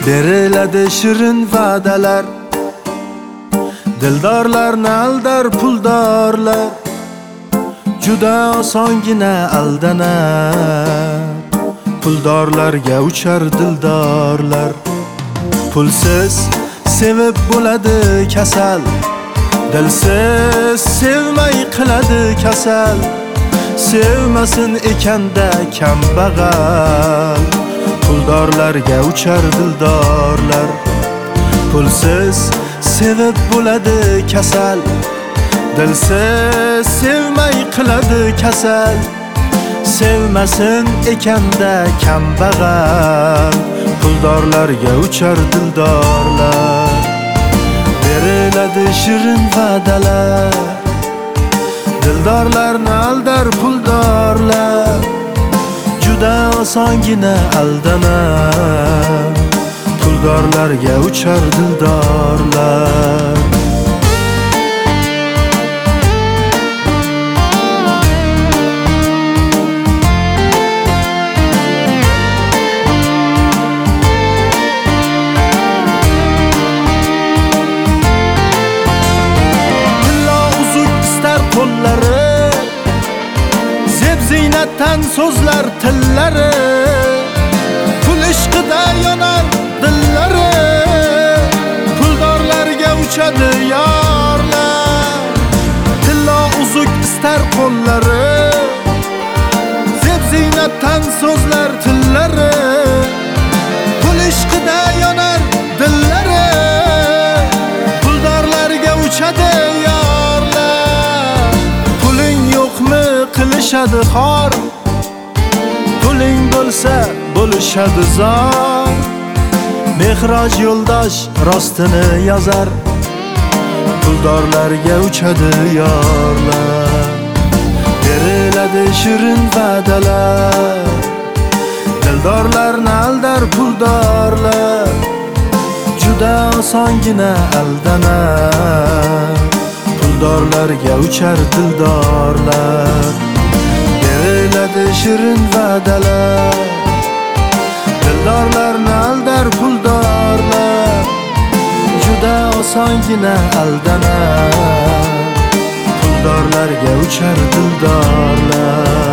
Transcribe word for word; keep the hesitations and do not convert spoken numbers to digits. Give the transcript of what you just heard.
beriladi shirin va'dalar. Dildorlarni aldar puldorlar, juda osongina aldanar. Puldorlarga uchar dildorlar. Pulsiz sevib bo'ladi kasal, dilsiz sevmay qiladi kasal. Sevmasin ekanda kambag'al, puldorlarga uchar dildorlar. Pulsiz sevib bo'ladi kasal, dilsiz sevmay qiladi kasal. Sevmasin ekanda kambag'al, puldorlarga uchar dildorlar. Beriladi shirin va'dalar, dildorlarni aldar puldorlar, juda osongina aldanar. Puldorlarga uchar dildorlar. Zeb ziynatdan so'zlar tillari, pul ishqida yonar dillari. Puldorlarga uchadi yorlar, tillo uzuk istar qo'llari. Zeb ziynatdan so'zlar tillari, pul ishqida yonar dillari. Puldorlarga uchadi qilishadi xor, puling bo'lsa bo'lishadi zor. Mehroj yo'ldosh rostini yozar, puldorlarga uchadi yorlar. Beriladi shirin va'dalar, dildorlarni aldar puldorlar, juda osongina aldanar. Puldorlarga uchar dildorlar. Beriladi shirin va'dalar, dildorlarni aldar puldorlar, juda osongina aldanar. Puldorlarga uchar dildorlar.